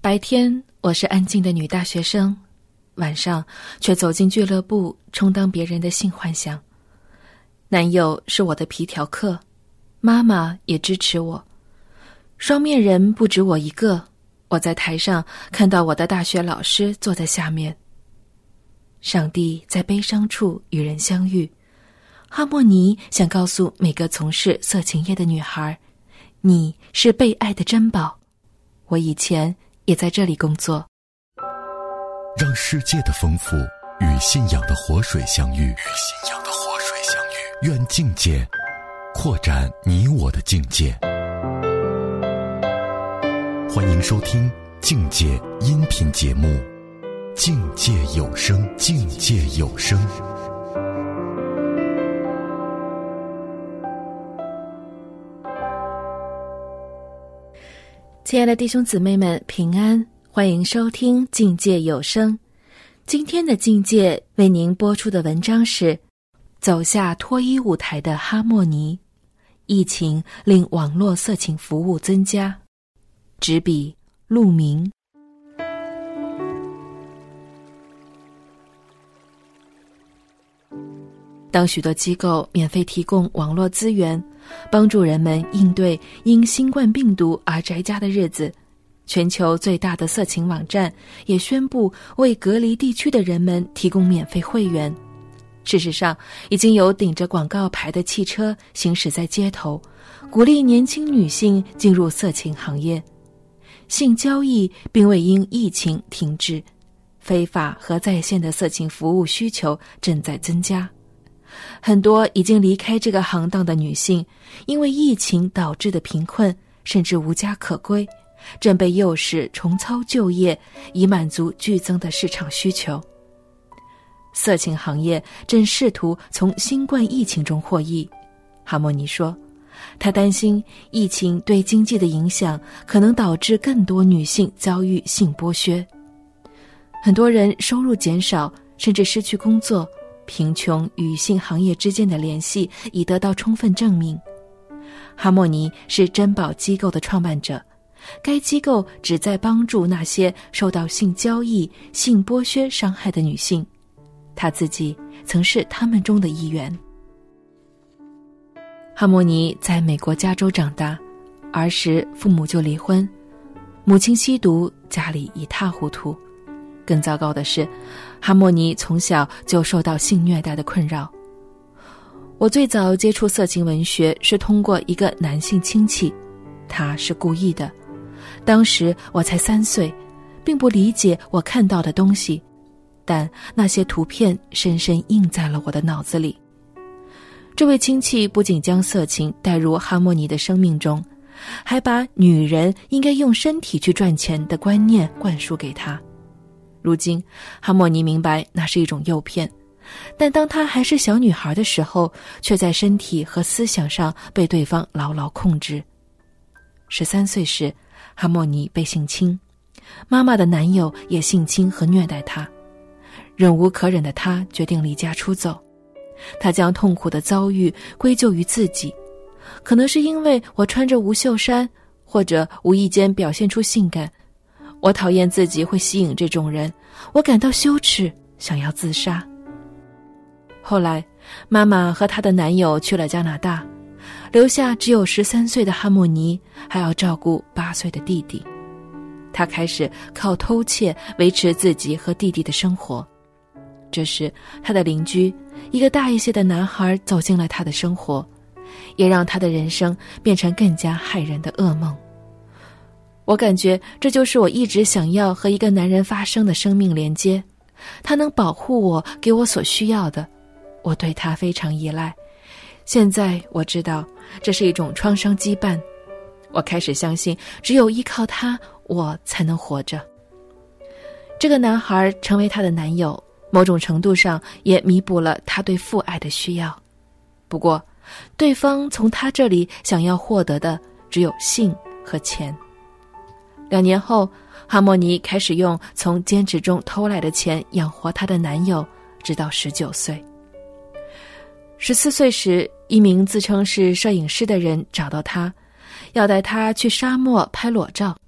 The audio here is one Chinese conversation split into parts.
白天我是安静的女大学生，晚上却走进俱乐部充当别人的性幻想。男友是我的皮条客，妈妈也支持我。双面人不止我一个，我在台上看到我的大学老师坐在下面。上帝在悲伤处与人相遇，哈莫尼想告诉每个从事色情业的女孩，你是被爱的珍宝。我以前也在这里工作。 让世界的丰富与信仰的活水相遇，愿境界扩展你我的境界。欢迎收听境界音频节目《境界有声》，境界有声。 亲爱的弟兄姊妹们，平安，欢迎收听境界有声。今天的境界为您播出的文章是走下脱衣舞台的哈莫尼，疫情令网络色情服务增加。执笔陆明。当许多机构免费提供网络资源，帮助人们应对因新冠病毒而宅家的日子，全球最大的色情网站也宣布为隔离地区的人们提供免费会员。事实上，已经有顶着广告牌的汽车行驶在街头，鼓励年轻女性进入色情行业。性交易并未因疫情停滞，非法和在线的色情服务需求正在增加。很多已经离开这个行当的女性，因为疫情导致的贫困甚至无家可归，正被诱使重操旧业，以满足剧增的市场需求。色情行业正试图从新冠疫情中获益。哈莫尼说，他担心疫情对经济的影响可能导致更多女性遭遇性剥削。很多人收入减少，甚至失去工作，贫穷与性行业之间的联系已得到充分证明。哈莫尼是珍宝机构的创办者，该机构旨在帮助那些受到性交易、性剥削伤害的女性，他自己曾是他们中的一员。哈莫尼在美国加州长大，儿时父母就离婚，母亲吸毒，家里一塌糊涂。更糟糕的是，哈莫尼从小就受到性虐待的困扰。我最早接触色情文学是通过一个男性亲戚，他是故意的。当时我才3岁，并不理解我看到的东西，但那些图片深深印在了我的脑子里。这位亲戚不仅将色情带入哈莫尼的生命中，还把女人应该用身体去赚钱的观念灌输给他。如今哈莫尼明白那是一种诱骗，但当她还是小女孩的时候，却在身体和思想上被对方牢牢控制。13岁时，哈莫尼被性侵，妈妈的男友也性侵和虐待她。忍无可忍的她决定离家出走。她将痛苦的遭遇归咎于自己，可能是因为我穿着无袖衫，或者无意间表现出性感。我讨厌自己会吸引这种人，我感到羞耻，想要自杀。后来，妈妈和她的男友去了加拿大，留下只有13岁的哈莫尼，还要照顾8岁的弟弟。她开始靠偷窃维持自己和弟弟的生活。这时，她的邻居，一个大一些的男孩走进了她的生活，也让她的人生变成更加骇人的噩梦。我感觉这就是我一直想要和一个男人发生的生命连接，他能保护我，给我所需要的，我对他非常依赖。现在我知道这是一种创伤羁绊，我开始相信只有依靠他，我才能活着。这个男孩成为她的男友，某种程度上也弥补了他对父爱的需要。不过，对方从他这里想要获得的只有性和钱。2年后，哈莫尼开始用从兼职中偷来的钱养活她的男友，直到19岁。14岁时，一名自称是摄影师的人找到她，要带她去沙漠拍裸照。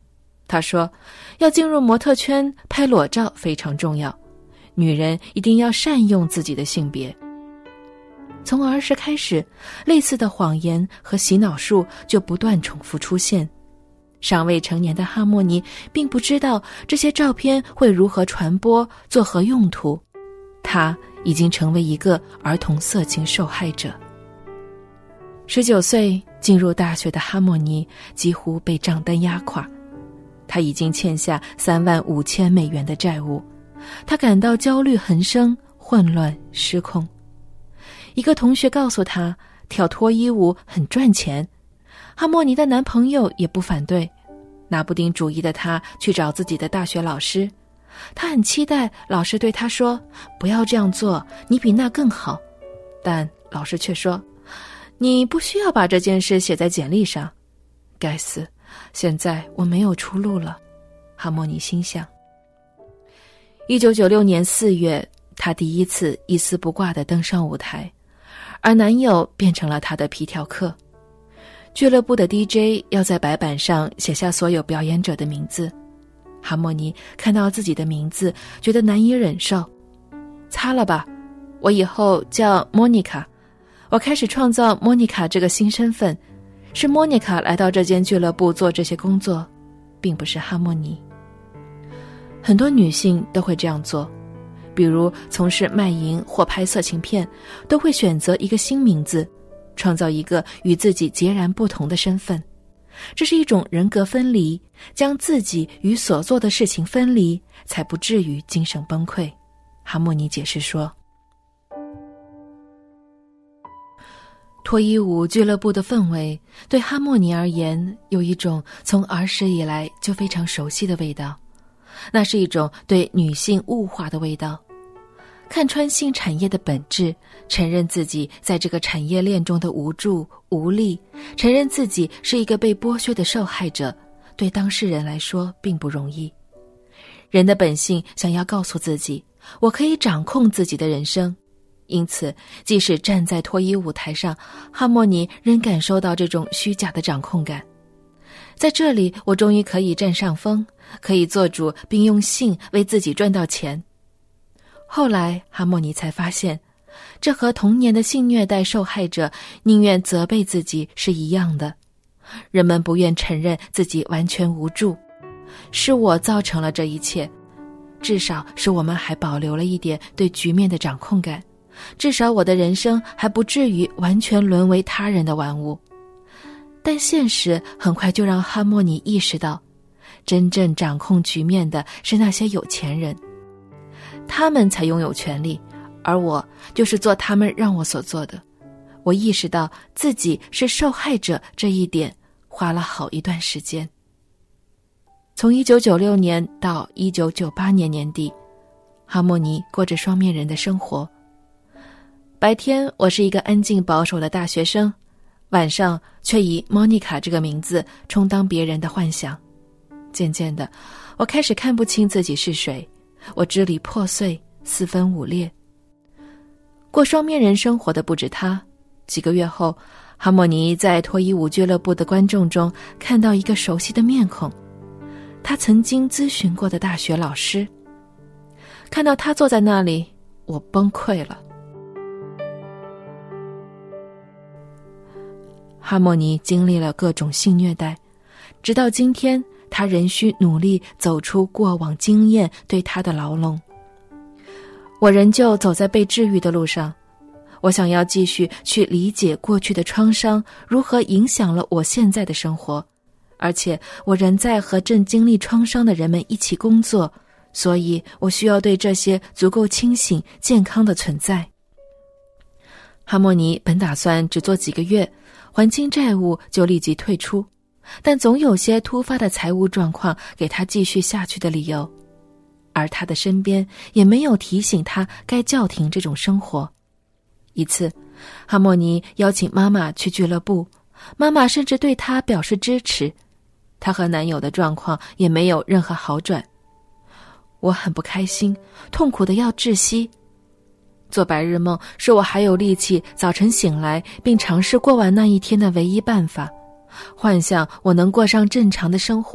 他说，要进入模特圈拍裸照非常重要，女人一定要善用自己的性别。从儿时开始，类似的谎言和洗脑术就不断重复出现。尚未成年的哈莫尼并不知道这些照片会如何传播，作何用途。他已经成为一个儿童色情受害者。19岁进入大学的哈莫尼几乎被账单压垮，他已经欠下$35,000的债务，他感到焦虑横生，混乱失控。一个同学告诉他，跳脱衣舞很赚钱，哈莫尼的男朋友也不反对。拿不定主意的他去找自己的大学老师，他很期待老师对他说，不要这样做，你比那更好。但老师却说，你不需要把这件事写在简历上。该死，现在我没有出路了，哈莫尼心想。1996年4月，他第一次一丝不挂地登上舞台，而男友变成了他的皮条客。俱乐部的 DJ 要在白板上写下所有表演者的名字，哈莫尼看到自己的名字，觉得难以忍受。擦了吧，我以后叫莫妮卡。我开始创造莫妮卡这个新身份，是莫妮卡来到这间俱乐部做这些工作，并不是哈莫尼。很多女性都会这样做，比如从事卖淫或拍色情片，都会选择一个新名字，创造一个与自己截然不同的身份。这是一种人格分离，将自己与所做的事情分离，才不至于精神崩溃。哈莫尼解释说，脱衣舞俱乐部的氛围对哈莫尼而言有一种从儿时以来就非常熟悉的味道，那是一种对女性物化的味道。看穿性产业的本质，承认自己在这个产业链中的无助无力，承认自己是一个被剥削的受害者，对当事人来说并不容易。人的本性想要告诉自己，我可以掌控自己的人生。因此，即使站在脱衣舞台上，哈莫尼仍感受到这种虚假的掌控感。在这里，我终于可以占上风，可以做主，并用性为自己赚到钱。后来，哈莫尼才发现，这和童年的性虐待受害者宁愿责备自己是一样的。人们不愿承认自己完全无助，是我造成了这一切，至少是我们还保留了一点对局面的掌控感，至少我的人生还不至于完全沦为他人的玩物。但现实很快就让哈莫尼意识到，真正掌控局面的是那些有钱人，他们才拥有权利，而我就是做他们让我所做的。我意识到自己是受害者这一点花了好一段时间。从1996年到1998年年底，哈莫尼过着双面人的生活。白天我是一个安静保守的大学生，晚上却以莫妮卡这个名字充当别人的幻想。渐渐的，我开始看不清自己是谁，我支离破碎，四分五裂。过双面人生活的不止他。几个月后，哈莫尼在脱衣舞俱乐部的观众中看到一个熟悉的面孔，他曾经咨询过的大学老师。看到他坐在那里，我崩溃了。哈莫尼经历了各种性虐待，直到今天，他仍需努力走出过往经验对他的牢笼。我仍旧走在被治愈的路上，我想要继续去理解过去的创伤如何影响了我现在的生活，而且我仍在和正经历创伤的人们一起工作，所以我需要对这些足够清醒健康的存在。哈莫尼本打算只做几个月，还清债务就立即退出，但总有些突发的财务状况给他继续下去的理由，而他的身边也没有提醒他该叫停这种生活。一次，哈莫尼邀请妈妈去俱乐部，妈妈甚至对他表示支持，她和男友的状况也没有任何好转。我很不开心，痛苦的要窒息。做白日梦是我还有力气早晨醒来并尝试过完那一天的唯一办法，幻想我能过上正常的生活，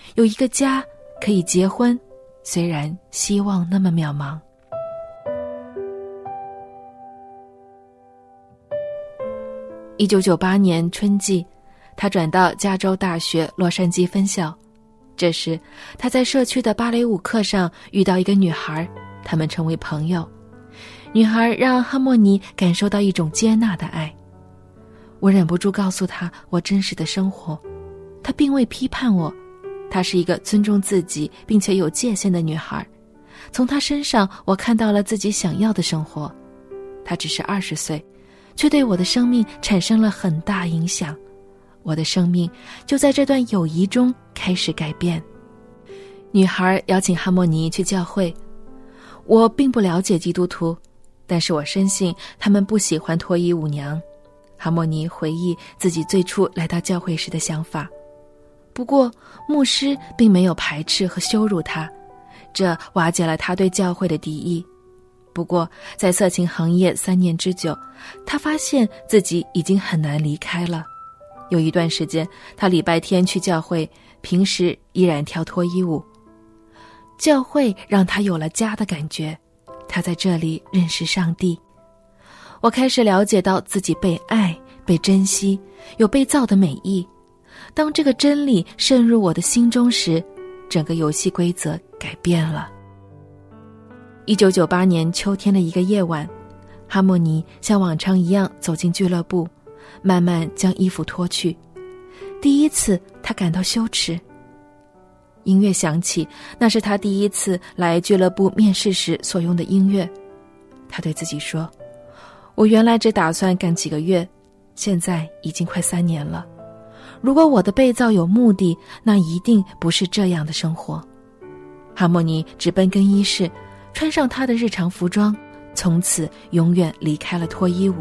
有一个家可以结婚，虽然希望那么渺茫。1998年春季，他转到加州大学洛杉矶分校。这时他在社区的芭蕾舞课上遇到一个女孩，他们成为朋友。女孩让哈莫尼感受到一种接纳的爱。我忍不住告诉她我真实的生活，她并未批判我，她是一个尊重自己并且有界限的女孩。从她身上我看到了自己想要的生活。她只是20岁，却对我的生命产生了很大影响。我的生命就在这段友谊中开始改变。女孩邀请哈莫尼去教会。我并不了解基督徒，但是我深信他们不喜欢脱衣舞娘。哈莫尼回忆自己最初来到教会时的想法。不过牧师并没有排斥和羞辱他，这瓦解了他对教会的敌意。不过在色情行业3年之久，他发现自己已经很难离开了。有一段时间，他礼拜天去教会，平时依然跳脱衣舞。教会让他有了家的感觉，他在这里认识上帝。我开始了解到自己被爱、被珍惜，有被造的美意。当这个真理渗入我的心中时，整个游戏规则改变了。1998年秋天的一个夜晚，哈莫尼像往常一样走进俱乐部，慢慢将衣服脱去。第一次他感到羞耻。音乐响起，那是他第一次来俱乐部面试时所用的音乐。他对自己说，我原来只打算干几个月，现在已经快3年了。如果我的被造有目的，那一定不是这样的生活。哈莫尼直奔更衣室，穿上他的日常服装，从此永远离开了脱衣舞。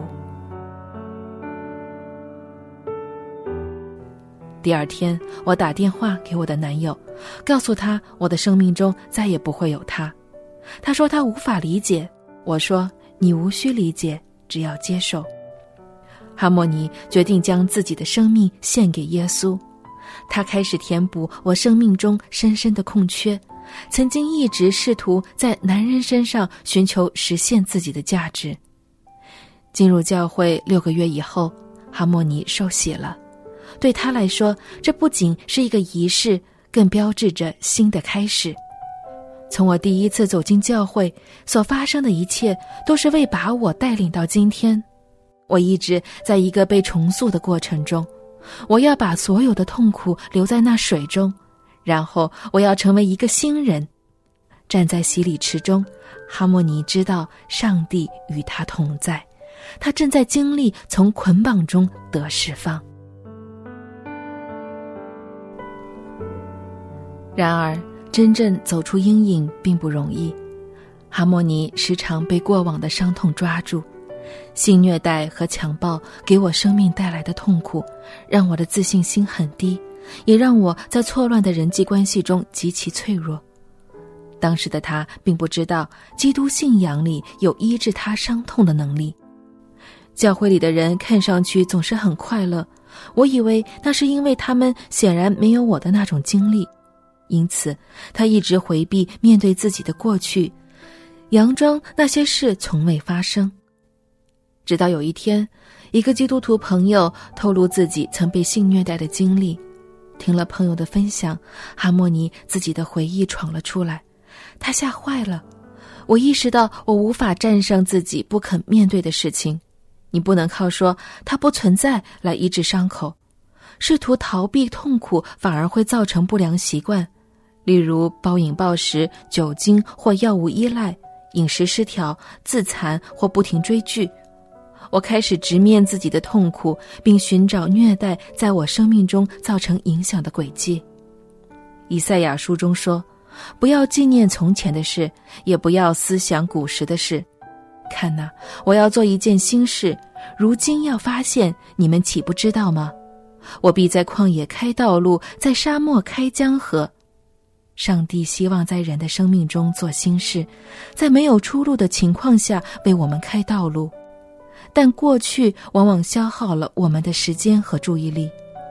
第二天，我打电话给我的男友，告诉他我的生命中再也不会有他。他说他无法理解，我说你无需理解，只要接受。哈莫尼决定将自己的生命献给耶稣，他开始填补我生命中深深的空缺，曾经一直试图在男人身上寻求实现自己的价值。进入教会6个月以后，哈莫尼受洗了。对他来说，这不仅是一个仪式，更标志着新的开始。从我第一次走进教会，所发生的一切都是为把我带领到今天。我一直在一个被重塑的过程中，我要把所有的痛苦留在那水中，然后我要成为一个新人。站在洗礼池中，哈莫尼知道上帝与他同在，他正在经历从捆绑中得释放。然而真正走出阴影并不容易，哈莫尼时常被过往的伤痛抓住。性虐待和强暴给我生命带来的痛苦，让我的自信心很低，也让我在错乱的人际关系中极其脆弱。当时的他并不知道基督信仰里有医治他伤痛的能力。教会里的人看上去总是很快乐，我以为那是因为他们显然没有我的那种经历，因此他一直回避面对自己的过去，佯装那些事从未发生。直到有一天，一个基督徒朋友透露自己曾被性虐待的经历。听了朋友的分享，哈莫尼自己的回忆闯了出来，他吓坏了。我意识到我无法战胜自己不肯面对的事情。你不能靠说它不存在来医治伤口，试图逃避痛苦反而会造成不良习惯，例如暴饮暴食、酒精或药物依赖、饮食失调、自残或不停追剧。我开始直面自己的痛苦，并寻找虐待在我生命中造成影响的轨迹。以赛亚书中说，不要纪念从前的事，也不要思想古时的事。看哪，我要做一件新事，如今要发现，你们岂不知道吗？我必在旷野开道路，在沙漠开江河。上帝希望在人的生命中做新事，在没有出路的情况下为我们开道路。但过去往往消耗了我们的时间和注意力。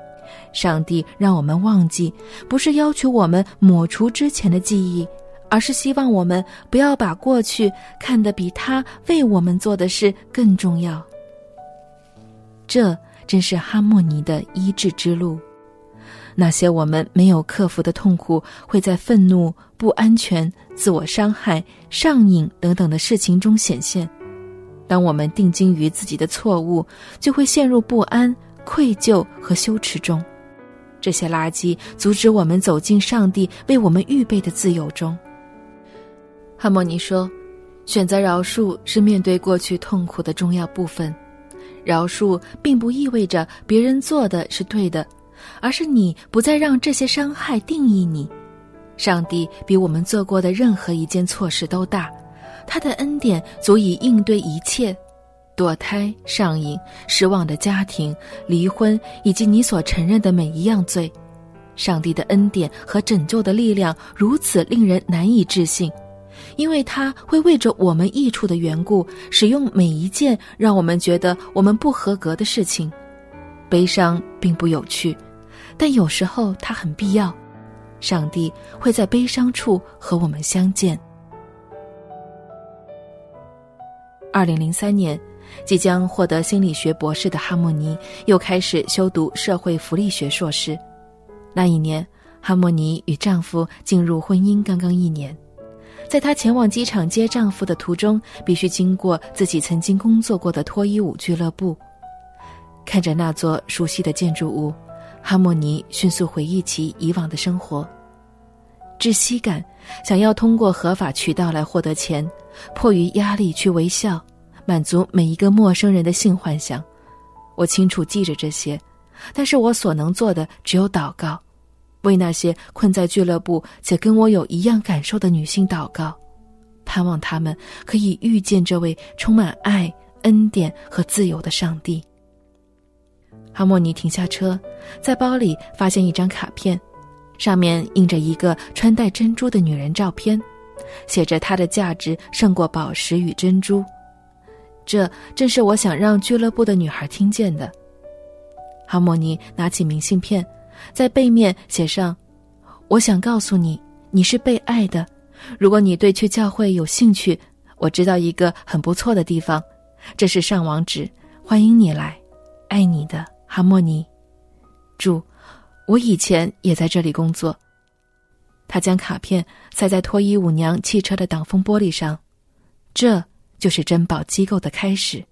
上帝让我们忘记，不是要求我们抹除之前的记忆，而是希望我们不要把过去看得比他为我们做的事更重要。这正是哈莫尼的医治之路。那些我们没有克服的痛苦，会在愤怒、不安全、自我伤害、上瘾等等的事情中显现。当我们定睛于自己的错误，就会陷入不安、愧疚和羞耻中。这些垃圾阻止我们走进上帝为我们预备的自由中。哈莫尼说，选择饶恕是面对过去痛苦的重要部分。饶恕并不意味着别人做的是对的，而是你不再让这些伤害定义你。上帝比我们做过的任何一件错事都大，他的恩典足以应对一切，堕胎、上瘾、失望的家庭、离婚，以及你所承认的每一样罪。上帝的恩典和拯救的力量如此令人难以置信，因为他会为着我们益处的缘故，使用每一件让我们觉得我们不合格的事情。悲伤并不有趣，但有时候它很必要。上帝会在悲伤处和我们相见。2003年，即将获得心理学博士的哈莫尼又开始修读社会福利学硕士。那一年，哈莫尼与丈夫进入婚姻刚刚1年。在她前往机场接丈夫的途中，必须经过自己曾经工作过的脱衣舞俱乐部。看着那座熟悉的建筑物，哈莫尼迅速回忆起以往的生活。窒息感，想要通过合法渠道来获得钱，迫于压力去微笑，满足每一个陌生人的性幻想。我清楚记着这些，但是我所能做的只有祷告，为那些困在俱乐部且跟我有一样感受的女性祷告，盼望她们可以遇见这位充满爱、恩典和自由的上帝。哈莫尼停下车，在包里发现一张卡片，上面印着一个穿戴珍珠的女人照片，写着她的价值胜过宝石与珍珠。这正是我想让俱乐部的女孩听见的。哈莫尼拿起明信片，在背面写上：我想告诉你，你是被爱的。如果你对去教会有兴趣，我知道一个很不错的地方，这是上网址，欢迎你来。爱你的哈莫尼。注：我以前也在这里工作。他将卡片塞在脱衣舞娘汽车的挡风玻璃上，这就是珍宝机构的开始。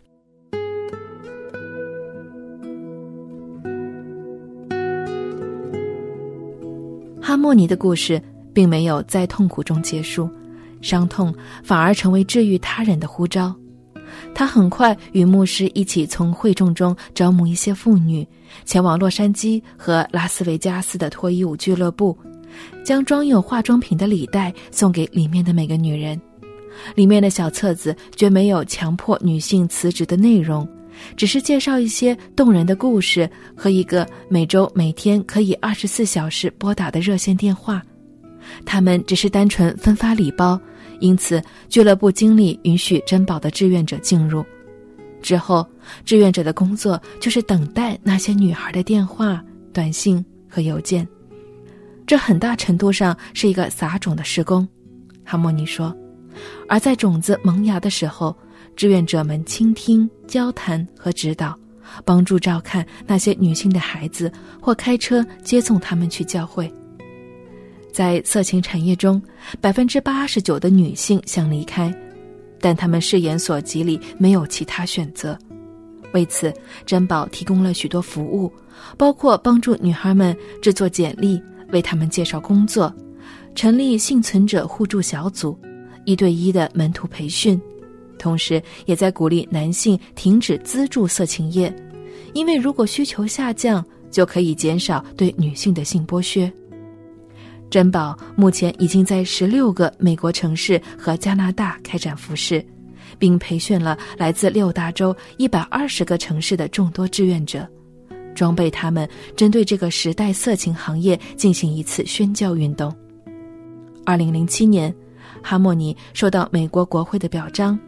哈莫尼的故事并没有在痛苦中结束，伤痛反而成为治愈他人的呼召。他很快与牧师一起从会众中招募一些妇女，前往洛杉矶和拉斯维加斯的脱衣舞俱乐部，将装有化妆品的礼袋送给里面的每个女人。里面的小册子绝没有强迫女性辞职的内容，只是介绍一些动人的故事和一个每周每天可以24小时拨打的热线电话。他们只是单纯分发礼包，因此俱乐部经理允许珍宝的志愿者进入。之后，志愿者的工作就是等待那些女孩的电话、短信和邮件。这很大程度上是一个撒种的施工，哈莫尼说。而在种子萌芽的时候，志愿者们倾听、交谈和指导，帮助照看那些女性的孩子，或开车接送他们去教会。在色情产业中，89%的女性想离开，但她们视言所及里没有其他选择。为此，珍宝提供了许多服务，包括帮助女孩们制作简历，为她们介绍工作，成立幸存者互助小组，1对1的门徒培训，同时也在鼓励男性停止资助色情业，因为如果需求下降，就可以减少对女性的性剥削。珍宝目前已经在16个美国城市和加拿大开展服事，并培训了来自6大洲120个城市的众多志愿者，装备他们针对这个时代色情行业进行一次宣教运动。2007年，哈莫尼受到美国国会的表彰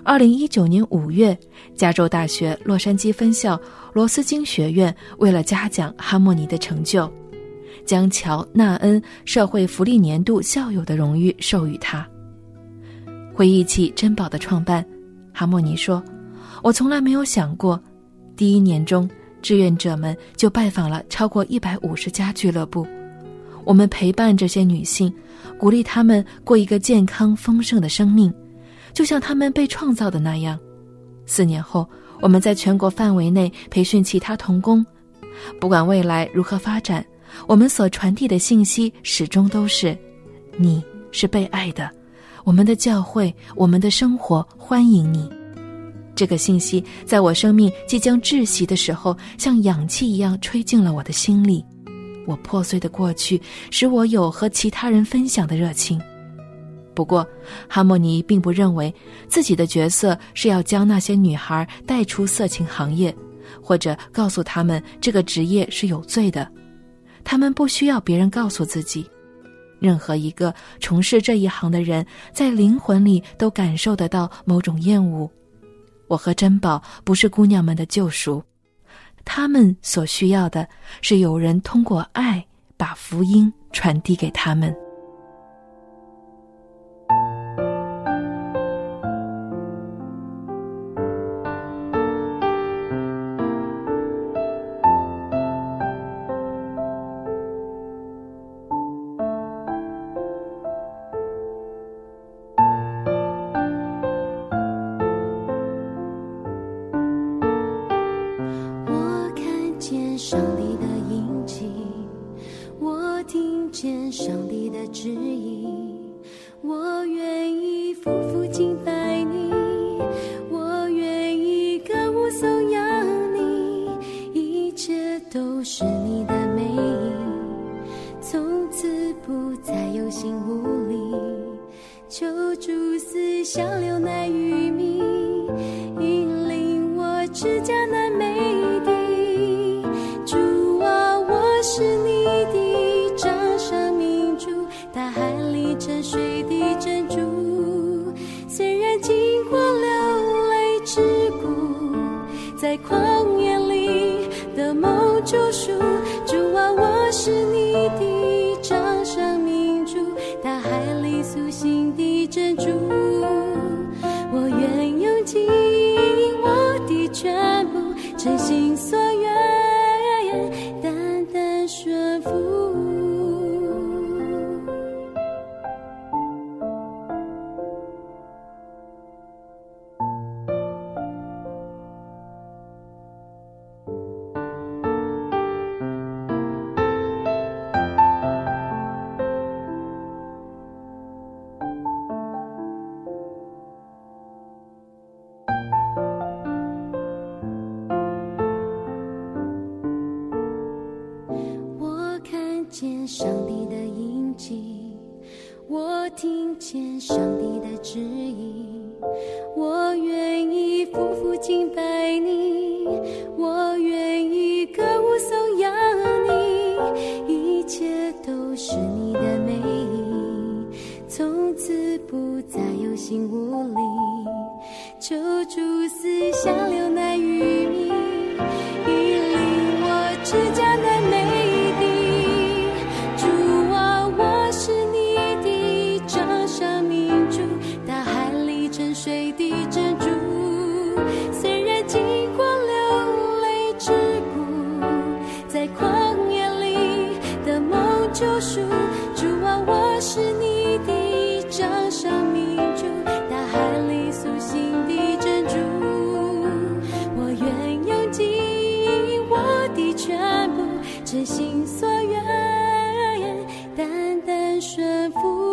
2019年5月，加州大学洛杉矶分校罗斯金学院为了嘉奖哈莫尼的成就，将乔纳恩社会福利年度校友的荣誉授予他。回忆起珍宝的创办，哈莫尼说，我从来没有想过，第1年中志愿者们就拜访了超过150家俱乐部，我们陪伴这些女性，鼓励她们过一个健康丰盛的生命，就像她们被创造的那样。4年后，我们在全国范围内培训其他同工，不管未来如何发展，我们所传递的信息始终都是：你是被爱的，我们的教会，我们的生活欢迎你。这个信息在我生命即将窒息的时候，像氧气一样吹进了我的心里。我破碎的过去使我有和其他人分享的热情。不过哈莫尼并不认为自己的角色是要将那些女孩带出色情行业，或者告诉她们这个职业是有罪的。他们不需要别人告诉自己。任何一个从事这一行的人在灵魂里都感受得到某种厌恶。我和珍宝不是姑娘们的救赎，他们所需要的是有人通过爱把福音传递给他们。 上帝的印记，我听见上帝的旨意，我愿意夫妇敬拜你，我愿意歌舞颂扬你，一切都是你的美意，从此不再有心无力，求主赐下流奶与蜜，引领我至迦南美地。主啊，我是你的掌上明珠，大海里沉睡的珍珠，虽然经过流泪之谷，在旷野里的梦救赎。主啊，我是你的掌上明珠，大海里苏醒的珍珠，我愿用尽我的全部，真心所愿，单单顺服。见上帝的印记，我听见上帝的旨意，我愿意夫妇敬拜你，我愿意歌舞颂扬你，一切都是你的美意，从此不再有心无力，求主赐下流奶与蜜，引领我至迦南美地。水的珍珠，虽然经过流泪之谷，在旷野里的梦救赎。主啊，我是你的掌上明珠，大海里苏醒的珍珠，我愿用尽我的全部，真心所愿，单单顺服。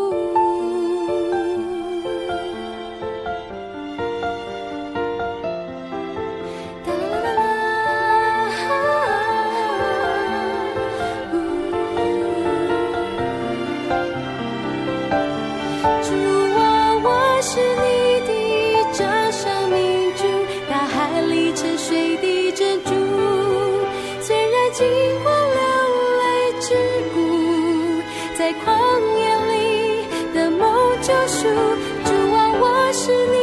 经过流泪之谷，在旷野里的梦救赎。主啊，我是你